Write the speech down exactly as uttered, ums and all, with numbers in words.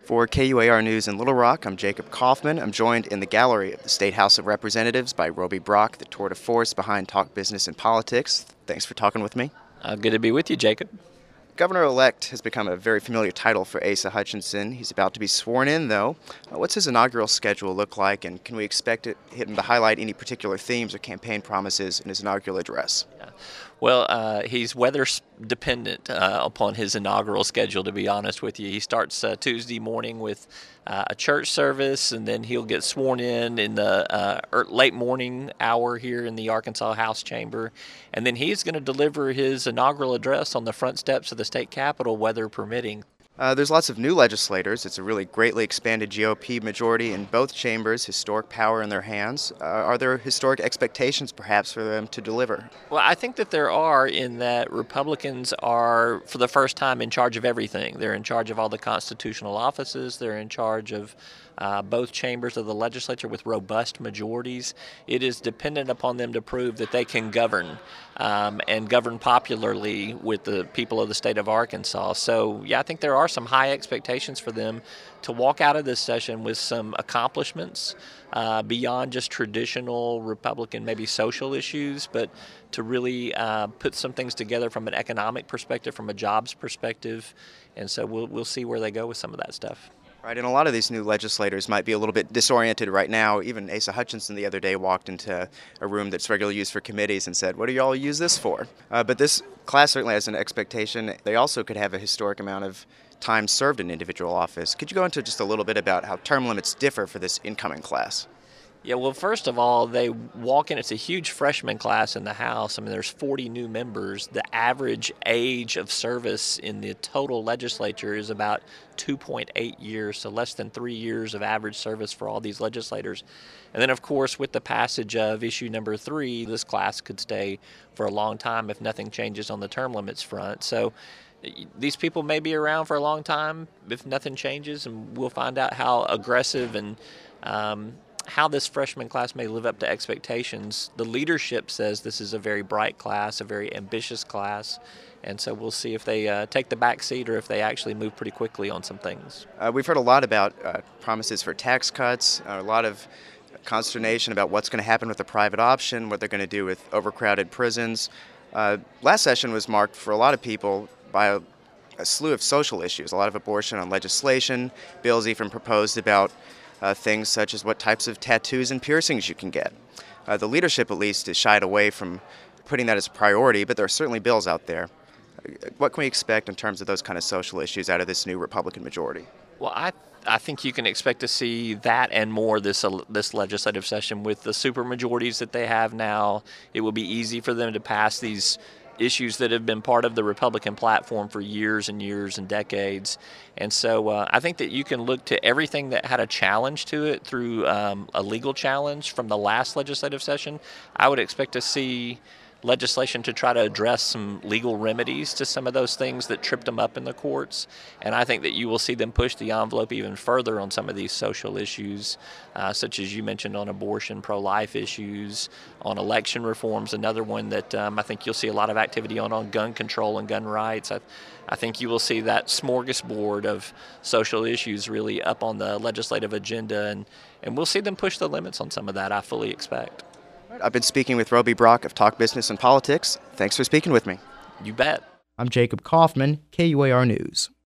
For K U A R News in Little Rock, I'm Jacob Kaufman. I'm joined in the gallery of the State House of Representatives by Roby Brock, the tour de force behind Talk Business and Politics. Thanks for talking with me. Uh, good to be with you, Jacob. Governor-elect has become a very familiar title for Asa Hutchinson. He's about to be sworn in, though. Uh, what's his inaugural schedule look like, and can we expect it, him to highlight any particular themes or campaign promises in his inaugural address? Yeah. Well, uh, he's weather dependent uh, upon his inaugural schedule, to be honest with you. He starts uh, Tuesday morning with uh, a church service, and then he'll get sworn in in the uh, er, late morning hour here in the Arkansas House Chamber. And then he's going to deliver his inaugural address on the front steps of the state capitol, weather permitting. Uh, there's lots of new legislators. It's a really greatly expanded G O P majority in both chambers, historic power in their hands. Uh, are there historic expectations, perhaps, for them to deliver? Well, I think that there are, in that Republicans are, for the first time, in charge of everything. They're in charge of all the constitutional offices. They're in charge of uh, both chambers of the legislature with robust majorities. It is dependent upon them to prove that they can govern um, and govern popularly with the people of the state of Arkansas. So, yeah, I think there are some high expectations for them to walk out of this session with some accomplishments uh, beyond just traditional Republican, maybe social issues, but to really uh, put some things together from an economic perspective, from a jobs perspective. And so we'll, we'll see where they go with some of that stuff. Right, and a lot of these new legislators might be a little bit disoriented right now. Even Asa Hutchinson the other day walked into a room that's regularly used for committees and said, "What do y'all use this for?" Uh, but this class certainly has an expectation. They also could have a historic amount of time served in individual office. Could you go into just a little bit about how term limits differ for this incoming class? Yeah, well, first of all, they walk in. It's a huge freshman class in the House. I mean, there's forty new members. The average age of service in the total legislature is about two point eight years, so less than three years of average service for all these legislators. And then, of course, with the passage of issue number three, this class could stay for a long time if nothing changes on the term limits front. So these people may be around for a long time if nothing changes, and we'll find out how aggressive and um, how this freshman class may live up to expectations. The leadership says this is a very bright class, a very ambitious class, and so we'll see if they uh, take the back seat or if they actually move pretty quickly on some things. Uh, we've heard a lot about uh, promises for tax cuts, uh, a lot of consternation about what's going to happen with the private option, what they're going to do with overcrowded prisons. Uh, last session was marked for a lot of people by a, a slew of social issues, a lot of abortion on legislation, bills even proposed about Uh, things such as what types of tattoos and piercings you can get. Uh, the leadership, at least, is shied away from putting that as a priority, but there are certainly bills out there. Uh, what can we expect in terms of those kind of social issues out of this new Republican majority? Well, I I think you can expect to see that and more this uh, this legislative session with the supermajorities that they have now. It will be easy for them to pass these issues that have been part of the Republican platform for years and years and decades. And so uh, I think that you can look to everything that had a challenge to it through um, a legal challenge from the last legislative session. I would expect to see legislation to try to address some legal remedies to some of those things that tripped them up in the courts. And I think that you will see them push the envelope even further on some of these social issues, uh, such as you mentioned on abortion, pro-life issues, on election reforms, another one that um, I think you'll see a lot of activity on, on gun control and gun rights. I, I think you will see that smorgasbord of social issues really up on the legislative agenda, and, and we'll see them push the limits on some of that, I fully expect. I've been speaking with Roby Brock of Talk Business and Politics. Thanks for speaking with me. You bet. I'm Jacob Kaufman, K U A R News.